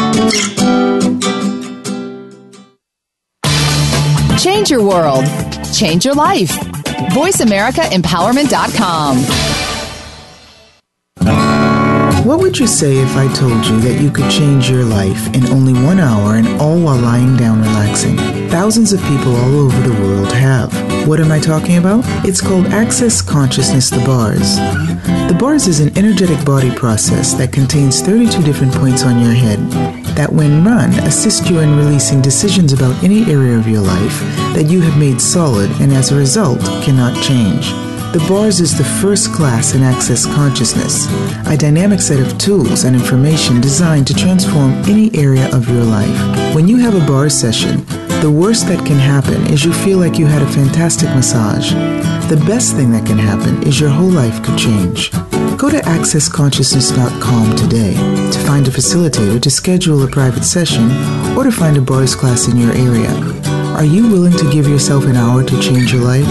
Change your world. change your life. voice america empowerment dot com. What would you say if I told you that you could change your life in only one hour and all while lying down relaxing? Thousands of people all over the world have. What am I talking about? It's called Access Consciousness, the bars. The bars is an energetic body process that contains thirty-two different points on your head that, when run, assist you in releasing decisions about any area of your life that you have made solid and as a result cannot change. The bars is the first class in Access Consciousness, a dynamic set of tools and information designed to transform any area of your life. When you have a bar session, the worst that can happen is you feel like you had a fantastic massage. The best thing that can happen is your whole life could change. Go to access consciousness dot com today to find a facilitator to schedule a private session or to find a bars class in your area. Are you willing to give yourself an hour to change your life?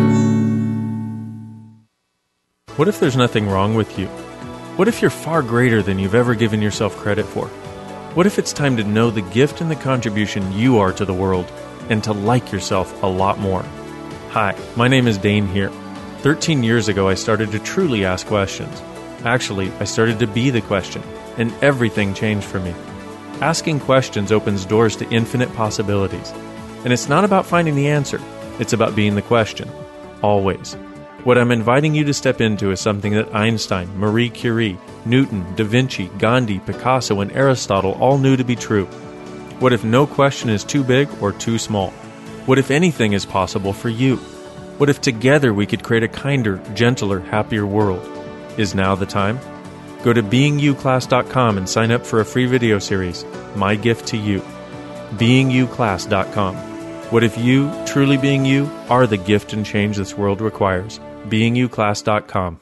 What if there's nothing wrong with you? What if you're far greater than you've ever given yourself credit for? What if it's time to know the gift and the contribution you are to the world and to like yourself a lot more? Hi, my name is Dane here. thirteen years ago, I started to truly ask questions. Actually, I started to be the question, and everything changed for me. Asking questions opens doors to infinite possibilities. And it's not about finding the answer, it's about being the question. Always. What I'm inviting you to step into is something that Einstein, Marie Curie, Newton, Da Vinci, Gandhi, Picasso, and Aristotle all knew to be true. What if no question is too big or too small? What if anything is possible for you? What if together we could create a kinder, gentler, happier world? Is now the time? Go to being you class dot com and sign up for a free video series, My Gift to You. being you class dot com. What if you, truly being you, are the gift and change this world requires? being you class dot com.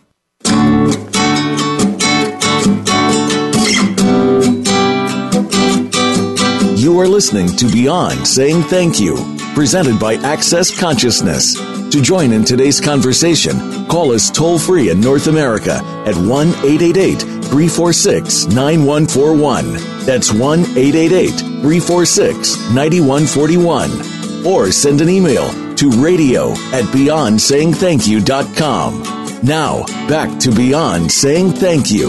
You are listening to Beyond Saying Thank You, presented by Access Consciousness. To join in today's conversation, call us toll-free in North America at one eight eight eight, three four six, nine one four one. That's one eight eight eight, three four six, nine one four one. Or send an email to radio at beyond saying thank you dot com. Now, back to Beyond Saying Thank You.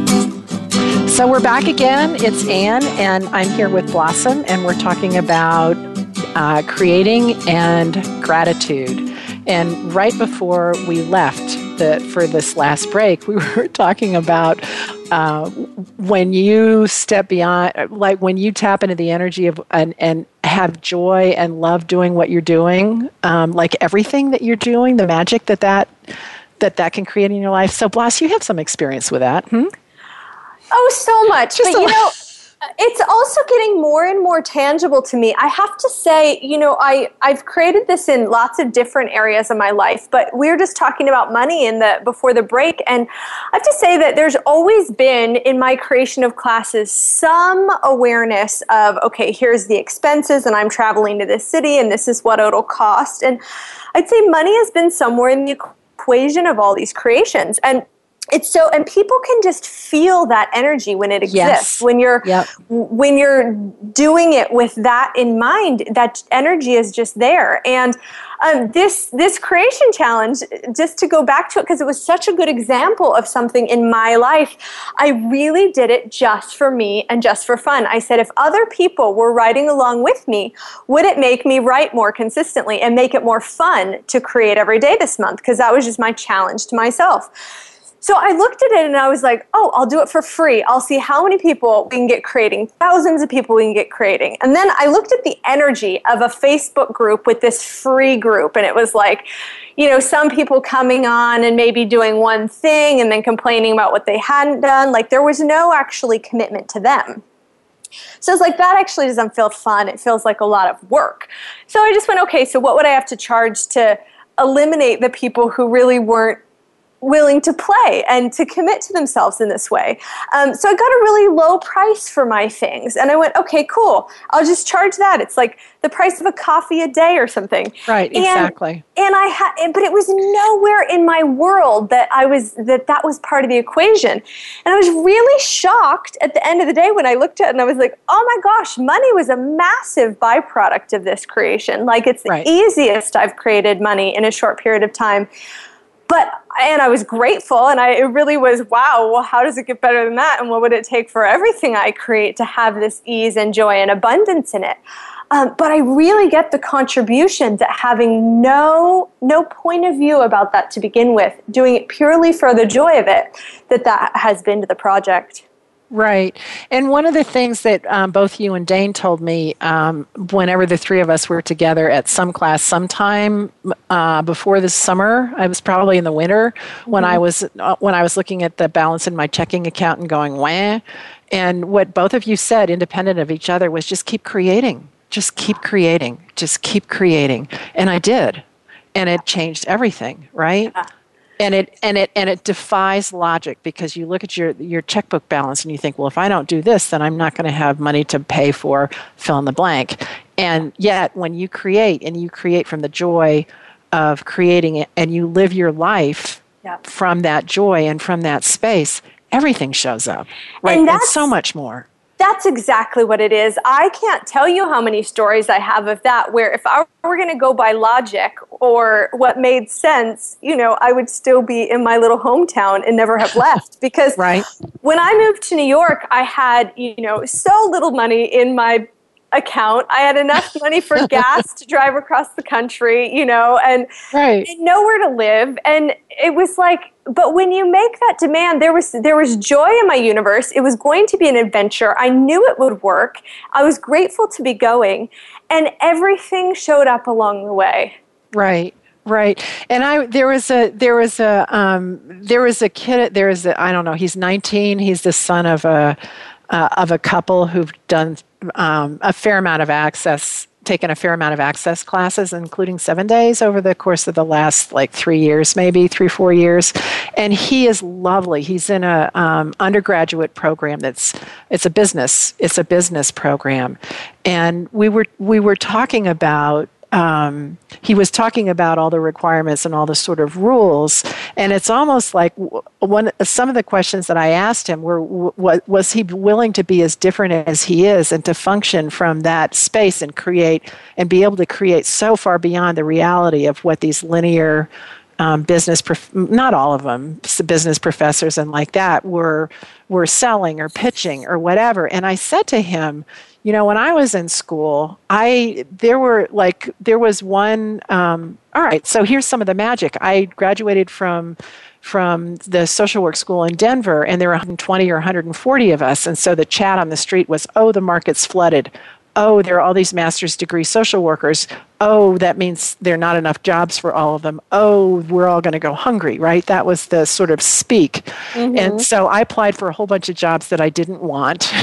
So we're back again. It's Anne, and I'm here with Blossom, and we're talking about uh, creating and gratitude. And right before we left the, for this last break, we were talking about uh, when you step beyond, like when you tap into the energy of and, and have joy and love doing what you're doing, um, like everything that you're doing, the magic that that, that that can create in your life. So, Blas, you have some experience with that. Hmm? Oh, so much. Just but, a you know, it's also getting more and more tangible to me. I have to say, you know, I, I've created this in lots of different areas of my life, but we were just talking about money in the before the break, and I have to say that there's always been, in my creation of classes, some awareness of, okay, here's the expenses, and I'm traveling to this city, and this is what it'll cost. And I'd say money has been somewhere in the equation of all these creations. And it's so, and people can just feel that energy when it exists. Yes. When you're Yep. when you're doing it with that in mind, that energy is just there. And um, this this creation challenge, just to go back to it, because it was such a good example of something in my life, I really did it just for me and just for fun. I said, if other people were writing along with me, would it make me write more consistently and make it more fun to create every day this month? Because that was just my challenge to myself. So I looked at it and I was like, oh, I'll do it for free. I'll see how many people we can get creating, thousands of people we can get creating. And then I looked at the energy of a Facebook group with this free group. And it was like, you know, some people coming on and maybe doing one thing and then complaining about what they hadn't done. Like there was no actually commitment to them. So it's like, that actually doesn't feel fun. It feels like a lot of work. So I just went, okay, so what would I have to charge to eliminate the people who really weren't willing to play and to commit to themselves in this way. Um, so I got a really low price for my things. And I went, okay, cool. I'll just charge that. It's like the price of a coffee a day or something. Right, and, exactly. And I had, but it was nowhere in my world that I was, that that was part of the equation. And I was really shocked at the end of the day when I looked at it and I was like, oh my gosh, money was a massive byproduct of this creation. Like it's the right. easiest I've created money in a short period of time. But, and I was grateful, and I, it really was, wow, well, how does it get better than that? And what would it take for everything I create to have this ease and joy and abundance in it? Um, but I really get the contribution that having no, no point of view about that to begin with, doing it purely for the joy of it, that that has been to the project. Right. And one of the things that um, both you and Dane told me um, whenever the three of us were together at some class sometime uh, before the summer, I was probably in the winter, mm-hmm. when I was uh, when I was looking at the balance in my checking account and going, wah. And what both of you said, independent of each other, was just keep creating. Just keep creating. Just keep creating. And I did. And it changed everything, right? Yeah. And it and it and it defies logic, because you look at your your checkbook balance and you think, well, if I don't do this, then I'm not going to have money to pay for fill in the blank. And yet, when you create and you create from the joy of creating it, and you live your life yep. from that joy and from that space, everything shows up, right? And, and so much more. That's exactly what it is. I can't tell you how many stories I have of that, where if I were going to go by logic or what made sense, you know, I would still be in my little hometown and never have left. Because right. when I moved to New York, I had, you know, so little money in my account. I had enough money for gas to drive across the country, you know, and, right. and nowhere to live. And it was like, but when you make that demand, there was there was joy in my universe. It was going to be an adventure. I knew it would work. I was grateful to be going, and everything showed up along the way. Right. Right. And I there was a there was a um there was a kid there was a I don't know, he's nineteen, he's the son of a uh, of a couple who've done um, a fair amount of access taken a fair amount of access classes, including seven days over the course of the last like three years, maybe three, four years. And he is lovely. He's in a um, undergraduate program that's, it's a business, it's a business program. And we were, we were talking about, um, he was talking about all the requirements and all the sort of rules. And it's almost like one, some of the questions that I asked him were, what, was he willing to be as different as he is and to function from that space and create and be able to create so far beyond the reality of what these linear um, business, prof- not all of them, business professors and like that were, were selling or pitching or whatever. And I said to him, you know, when I was in school, I there were like there was one. Um, all right, so here's some of the magic. I graduated from from the social work school in Denver, and there were one hundred twenty or one hundred forty of us, and so the chat on the street was, "Oh, the market's flooded. Oh, there are all these master's degree social workers. Oh, that means there are not enough jobs for all of them. Oh, we're all going to go hungry," right? That was the sort of speak. Mm-hmm. And so I applied for a whole bunch of jobs that I didn't want.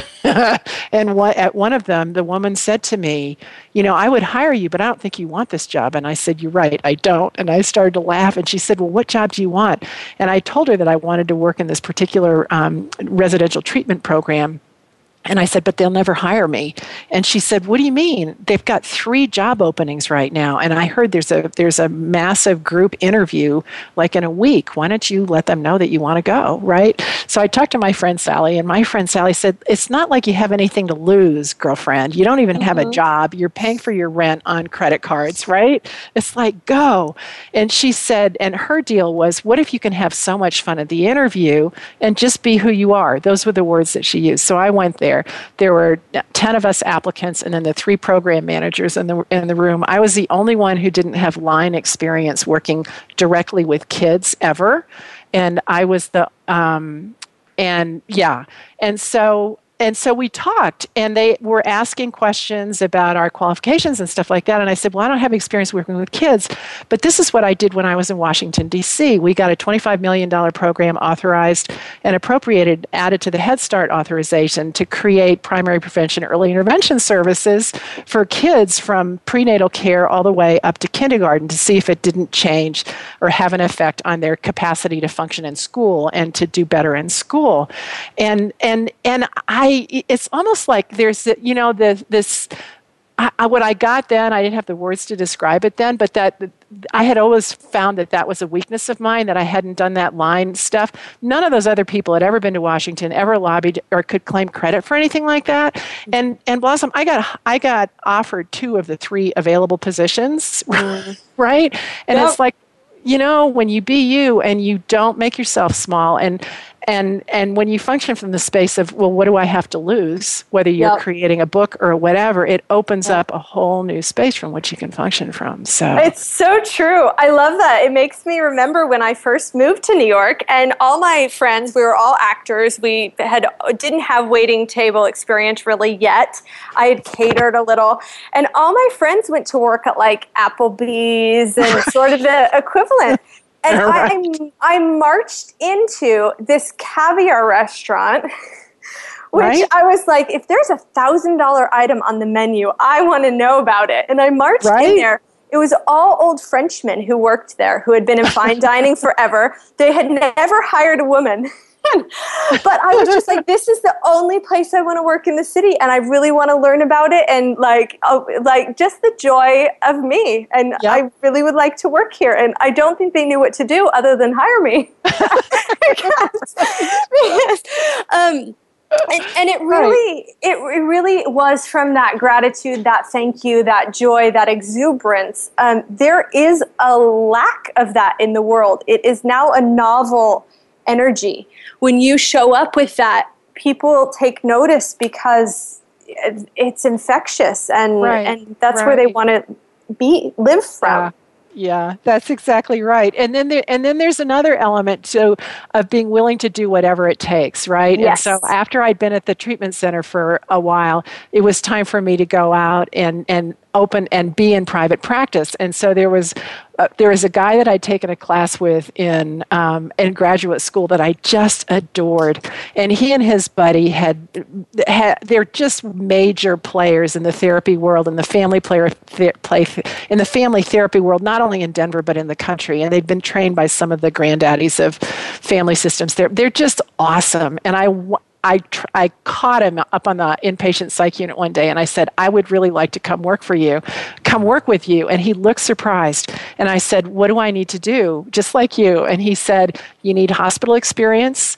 And what, at one of them, the woman said to me, you know, I would hire you, but I don't think you want this job. And I said, you're right, I don't. And I started to laugh. And she said, well, what job do you want? And I told her that I wanted to work in this particular um, residential treatment program. And I said, but they'll never hire me. And she said, what do you mean? They've got three job openings right now. And I heard there's a there's a massive group interview like in a week. Why don't you let them know that you want to go, right? So I talked to my friend Sally, and my friend Sally said, it's not like you have anything to lose, girlfriend. You don't even mm-hmm. have a job. You're paying for your rent on credit cards, right? It's like, go. And she said, and her deal was, what if you can have so much fun at the interview and just be who you are? Those were the words that she used. So I went there. There were ten of us applicants and then the three program managers in the in the room. I was the only one who didn't have line experience working directly with kids ever. And I was the, um, and yeah. And so and so we talked, and they were asking questions about our qualifications and stuff like that. And I said, well, I don't have experience working with kids, but this is what I did when I was in Washington, D C. We got a twenty-five million dollars program authorized and appropriated, added to the Head Start authorization to create primary prevention early intervention services for kids from prenatal care all the way up to kindergarten, to see if it didn't change or have an effect on their capacity to function in school and to do better in school. And and and I, it's almost like there's, you know, the this. I, what I got then, I didn't have the words to describe it then, but that I had always found that that was a weakness of mine, that I hadn't done that line stuff. None of those other people had ever been to Washington, ever lobbied, or could claim credit for anything like that. And and Blossom, I got I got offered two of the three available positions, mm. right? And yep. It's like, you know, when you be you and you don't make yourself small, and and and when you function from the space of, well, what do I have to lose, whether you're yep. creating a book or whatever, it opens yep. up a whole new space from which you can function from. So it's so true. I love that. It makes me remember when I first moved to New York, and all my friends, we were all actors. We had didn't have waiting table experience really yet. I had catered a little, and all my friends went to work at like Applebee's and sort of the equivalent. And right. I, I marched into this caviar restaurant, which right? I was like, if there's a one thousand dollars item on the menu, I want to know about it. And I marched right? in there. It was all old Frenchmen who worked there, who had been in fine dining forever. They had never hired a woman. But I was just like, this is the only place I want to work in the city, and I really want to learn about it, and like, oh, like just the joy of me, and yep. I really would like to work here. And I don't think they knew what to do other than hire me. because, because, um, and, and it really, right. it, it really was from that gratitude, that thank you, that joy, that exuberance. Um, there is a lack of that in the world. It is now a novel energy. When you show up with that, people take notice because it's infectious, and right, and that's right. where they want to be live from. Yeah. Yeah, that's exactly right. And then there, and then there's another element to of being willing to do whatever it takes, right? Yes. And so after I'd been at the treatment center for a while, it was time for me to go out and and open and be in private practice. And so there was uh, there was a guy that I'd taken a class with in um, in graduate school that I just adored, and he and his buddy had, had they're just major players in the therapy world and the family player th- play th- in the family therapy world, not only in Denver but in the country. And they'd been trained by some of the granddaddies of family systems. They're they're just awesome, and I. I, tr- I caught him up on the inpatient psych unit one day, and I said, I would really like to come work for you, come work with you. And he looked surprised. And I said, what do I need to do? Just like you. And he said, you need hospital experience,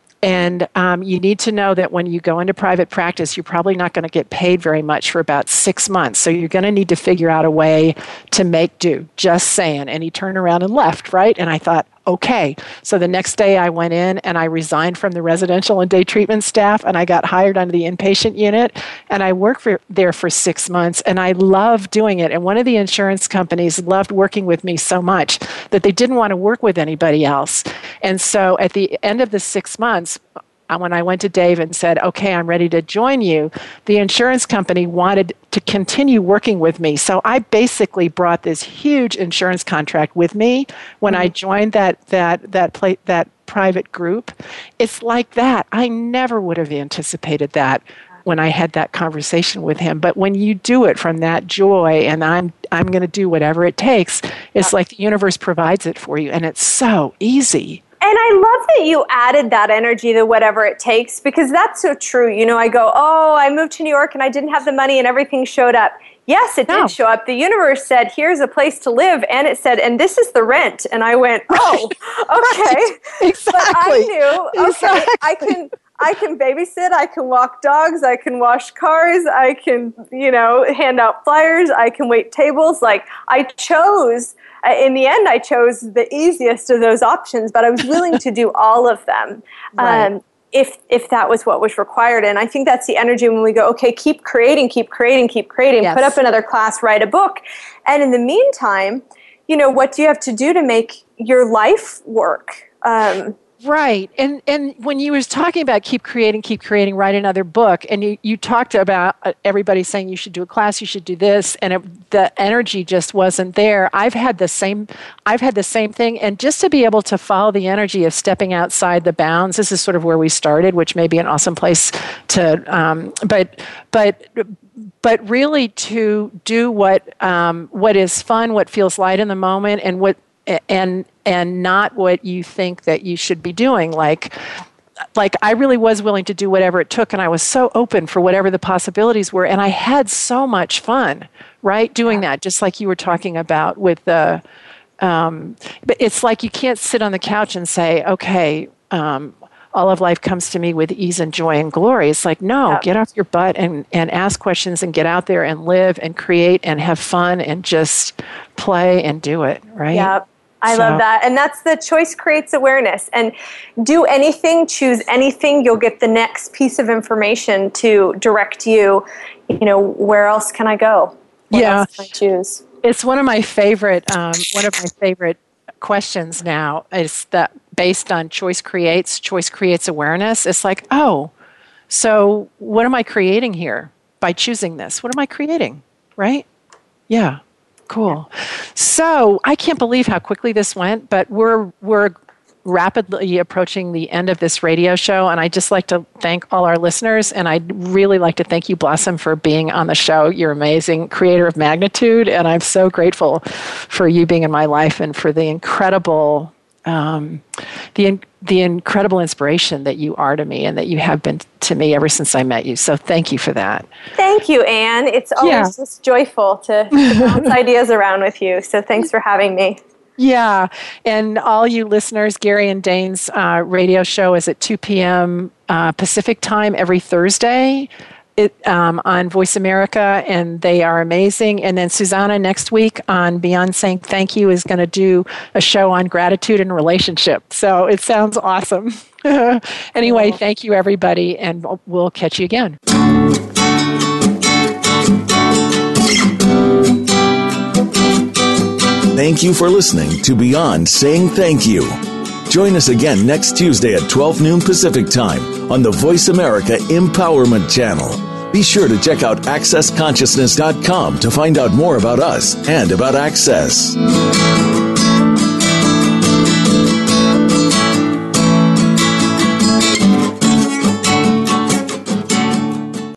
and um, you need to know that when you go into private practice, you're probably not going to get paid very much for about six months. So you're going to need to figure out a way to make do. Just saying. And he turned around and left, right? And I thought, okay. So the next day I went in and I resigned from the residential and day treatment staff, and I got hired onto the inpatient unit, and I worked for, there for six months, and I loved doing it. And one of the insurance companies loved working with me so much that they didn't want to work with anybody else. And so at the end of the six months, when I went to Dave and said, okay, I'm ready to join you, the insurance company wanted to continue working with me. So I basically brought this huge insurance contract with me when mm-hmm. I joined that that that play, that private group. It's like that. I never would have anticipated that when I had that conversation with him. But when you do it from that joy, and I'm I'm going to do whatever it takes, it's like the universe provides it for you, and it's so easy. And I love that you added that energy to whatever it takes, because that's so true. You know, I go, oh, I moved to New York and I didn't have the money and everything showed up. Yes, it no. did show up. The universe said, here's a place to live. And it said, and this is the rent. And I went, oh, okay. Right. Exactly. But I knew, okay, exactly. I can... I can babysit, I can walk dogs, I can wash cars, I can, you know, hand out flyers, I can wait tables. Like, I chose, uh, in the end, I chose the easiest of those options, but I was willing to do all of them right. um, if if that was what was required. And I think that's the energy when we go, okay, keep creating, keep creating, keep creating, yes. put up another class, write a book. And in the meantime, you know, what do you have to do to make your life work? Um Right. And and when you was talking about keep creating, keep creating, write another book, and you, you talked about everybody saying you should do a class, you should do this, and it, the energy just wasn't there. I've had the same I've had the same thing, and just to be able to follow the energy of stepping outside the bounds, this is sort of where we started, which may be an awesome place to um, but but but really to do what um, what is fun, what feels light in the moment, and what and and not what you think that you should be doing. Like, like I really was willing to do whatever it took, and I was so open for whatever the possibilities were, and I had so much fun, right, doing that, just like you were talking about with the, um, but it's like you can't sit on the couch and say, okay, um, all of life comes to me with ease and joy and glory. It's like, no, yep. Get off your butt and, and ask questions and get out there and live and create and have fun and just play and do it, right? Yep. I So- love that. And that's the choice creates awareness. And do anything, choose anything, you'll get the next piece of information to direct you, you know, where else can I go? What Yeah. else can I choose? It's one of my favorite, um, one of my favorite questions now is that based on choice creates, choice creates awareness. It's like, oh, so what am I creating here by choosing this? What am I creating, right? Yeah, cool. So I can't believe how quickly this went, but we're we're rapidly approaching the end of this radio show, and I'd just like to thank all our listeners, and I'd really like to thank you, Blossom, for being on the show. You're amazing, creator of magnitude, and I'm so grateful for you being in my life and for the incredible um, the in, the incredible inspiration that you are to me and that you have been to me ever since I met you. So thank you for that. Thank you, Anne. It's always Yeah. just joyful to, to bounce ideas around with you. So thanks for having me. Yeah, and all you listeners, Gary and Dane's uh, radio show is at two p.m. Uh, Pacific time every Thursday it, um, on Voice America, and they are amazing. And then Susanna next week on Beyond Saying Thank You is going to do a show on gratitude and relationship. So it sounds awesome. Anyway, thank you, everybody, and we'll- we'll catch you again. Thank you for listening to Beyond Saying Thank You. Join us again next Tuesday at twelve noon Pacific Time on the Voice America Empowerment Channel. Be sure to check out access consciousness dot com to find out more about us and about Access.